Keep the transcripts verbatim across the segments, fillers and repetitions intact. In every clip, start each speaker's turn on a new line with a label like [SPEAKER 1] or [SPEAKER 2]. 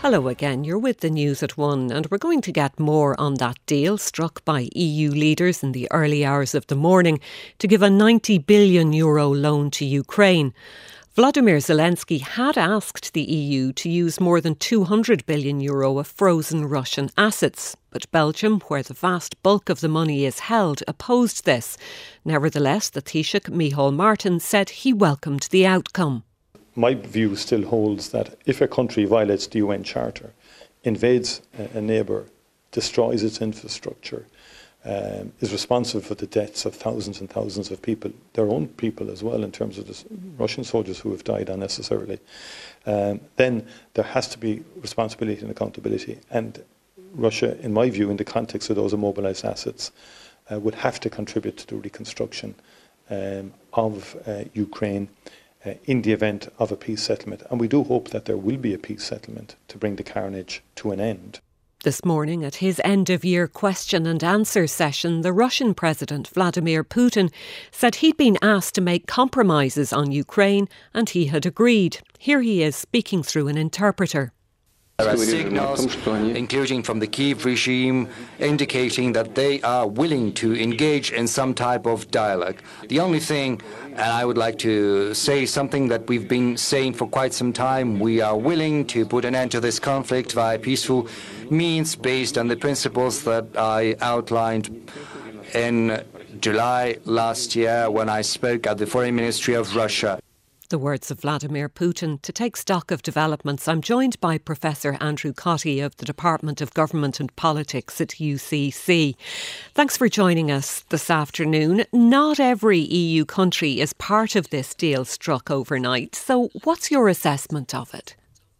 [SPEAKER 1] Hello again, you're with the news at one, and we're going to get more on that deal struck by E U leaders in the early hours of the morning to give a ninety billion euro loan to Ukraine. Volodymyr Zelensky had asked the E U to use more than two hundred billion euro of frozen Russian assets, but Belgium, where the vast bulk of the money is held, opposed this. Nevertheless, the Taoiseach Micheál Martin said he welcomed the outcome.
[SPEAKER 2] My view still holds that if a country violates the U N Charter, invades a neighbour, destroys its infrastructure, um, is responsible for the deaths of thousands and thousands of people, their own people as well, in terms of the Russian soldiers who have died unnecessarily, um, then there has to be responsibility and accountability. And Russia, in my view, in the context of those immobilised assets, uh, would have to contribute to the reconstruction um, of uh, Ukraine Uh, in the event of a peace settlement. And we do hope that there will be a peace settlement to bring the carnage to an end.
[SPEAKER 1] This morning, at his end-of-year question and answer session, the Russian President Vladimir Putin said he'd been asked to make compromises on Ukraine and he had agreed. Here he is speaking through an interpreter.
[SPEAKER 3] There are signals, including from the Kyiv regime, indicating that they are willing to engage in some type of dialogue. The only thing, and I would like to say something that we've been saying for quite some time, we are willing to put an end to this conflict via peaceful means based on the principles that I outlined in July last year when I spoke at the Foreign Ministry of Russia.
[SPEAKER 1] The words of Vladimir Putin. To take stock of developments, I'm joined by Professor Andrew Cotty of the Department of Government and Politics at U C C. Thanks for joining us this afternoon. Not every E U country is part of this deal struck overnight. So what's your assessment of it?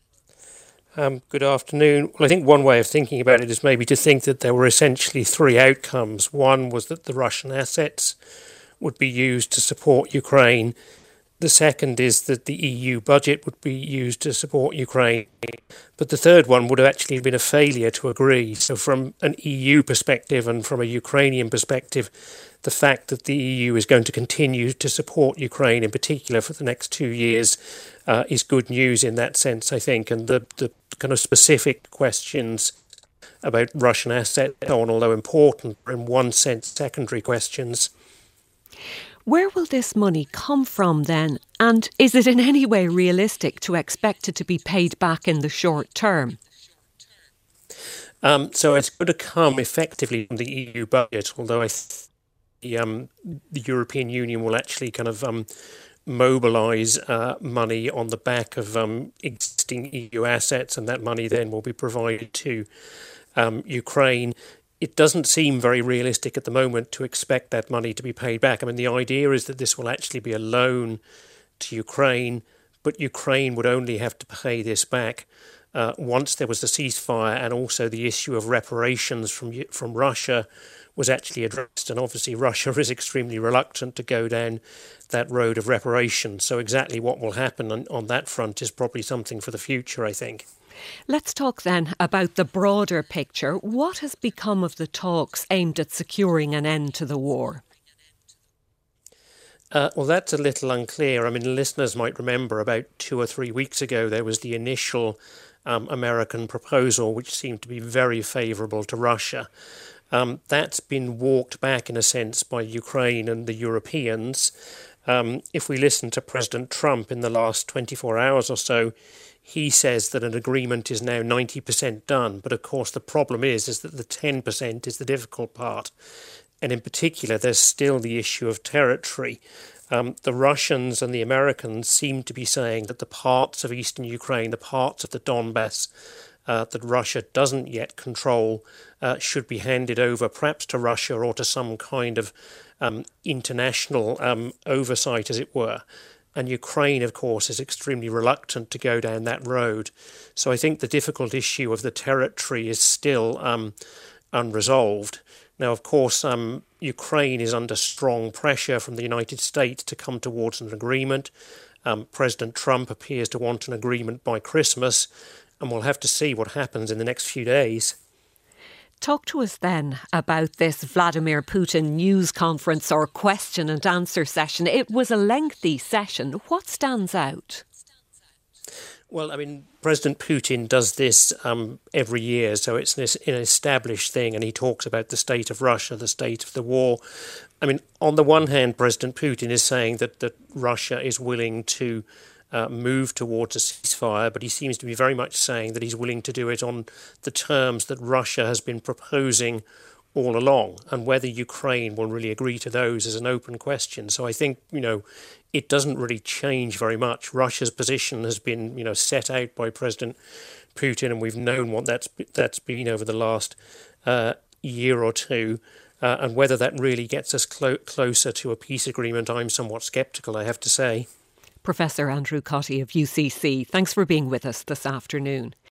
[SPEAKER 4] Um, good afternoon. Well, I think one way of thinking about it is maybe to think that there were essentially three outcomes. One was that the Russian assets would be used to support Ukraine. The second is that the E U budget would be used to support Ukraine. But the third one would have actually been a failure to agree. So from an E U perspective and from a Ukrainian perspective, the fact that the E U is going to continue to support Ukraine in particular for the next two years uh, is good news in that sense, I think. And the, the kind of specific questions about Russian assets, although important, are in one sense secondary questions.
[SPEAKER 1] Where will this money come from then? And is it in any way realistic to expect it to be paid back in the short term?
[SPEAKER 4] Um, so it's going to come effectively from the E U budget, although I think the, um, the European Union will actually kind of um, mobilise uh, money on the back of um, existing E U assets, and that money then will be provided to um, Ukraine. It doesn't seem very realistic at the moment to expect that money to be paid back. I mean, the idea is that this will actually be a loan to Ukraine, but Ukraine would only have to pay this back uh, once there was a ceasefire, and also the issue of reparations from from Russia was actually addressed. And obviously Russia is extremely reluctant to go down that road of reparations. So exactly what will happen on, on that front is probably something for the future, I think.
[SPEAKER 1] Let's talk then about the broader picture. What has become of the talks aimed at securing an end to the war?
[SPEAKER 4] Uh, well, that's a little unclear. I mean, listeners might remember about two or three weeks ago, there was the initial um, American proposal, which seemed to be very favourable to Russia. Um, that's been walked back, in a sense, by Ukraine and the Europeans. Um, if we listen to President Trump in the last twenty-four hours or so, he says that an agreement is now ninety percent done. But of course, the problem is, is that the ten percent is the difficult part. And in particular, there's still the issue of territory. Um, the Russians and the Americans seem to be saying that the parts of eastern Ukraine, the parts of the Donbass uh, that Russia doesn't yet control, uh, should be handed over perhaps to Russia or to some kind of um, international um, oversight, as it were. And Ukraine, of course, is extremely reluctant to go down that road. So I think the difficult issue of the territory is still um, unresolved. Now, of course, um, Ukraine is under strong pressure from the United States to come towards an agreement. Um, President Trump appears to want an agreement by Christmas, and we'll have to see what happens in the next few days.
[SPEAKER 1] Talk to us then about this Vladimir Putin news conference or question and answer session. It was a lengthy session. What stands out?
[SPEAKER 4] Well, I mean, President Putin does this um, every year, so it's an, an established thing, and he talks about the state of Russia, the state of the war. I mean, on the one hand, President Putin is saying that, that Russia is willing to uh, move towards a ceasefire, but he seems to be very much saying that he's willing to do it on the terms that Russia has been proposing all along, and whether Ukraine will really agree to those is an open question. So I think, you know, it doesn't really change very much. Russia's position has been, you know, set out by President Putin, and we've known what that's that's been over the last uh, year or two. Uh, and whether that really gets us clo- closer to a peace agreement, I'm somewhat sceptical, I have to say.
[SPEAKER 1] Professor Andrew Cotty of U C C, thanks for being with us this afternoon.